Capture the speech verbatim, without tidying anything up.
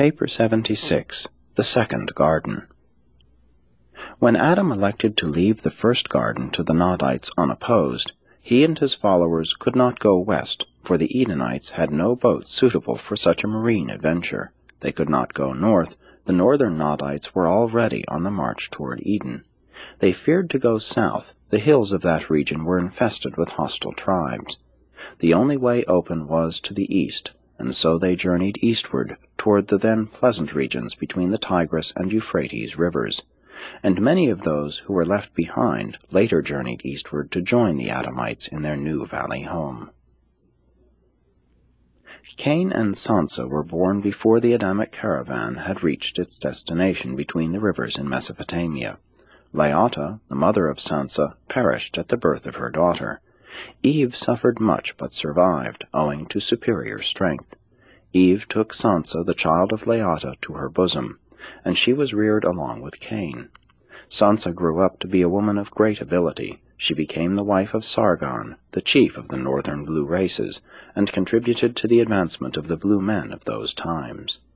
Paper seventy-six. The Second Garden. When Adam elected to leave the first garden to the Nodites unopposed, he and his followers could not go west, for the Edenites had no boat suitable for such a marine adventure. They could not go north. The northern Nodites were already on the march toward Eden. They feared to go south. The hills of that region were infested with hostile tribes. The only way open was to the east, and so they journeyed eastward toward the then pleasant regions between the Tigris and Euphrates rivers. And many of those who were left behind later journeyed eastward to join the Adamites in their new valley home. Cain and Sansa were born before the Adamic caravan had reached its destination between the rivers in Mesopotamia. Laata, the mother of Sansa, perished at the birth of her daughter. Eve suffered much but survived, owing to superior strength. Eve took Sansa, the child of Laata, to her bosom, and she was reared along with Cain. Sansa grew up to be a woman of great ability. She became the wife of Sargon, the chief of the northern blue races, and contributed to the advancement of the blue men of those times.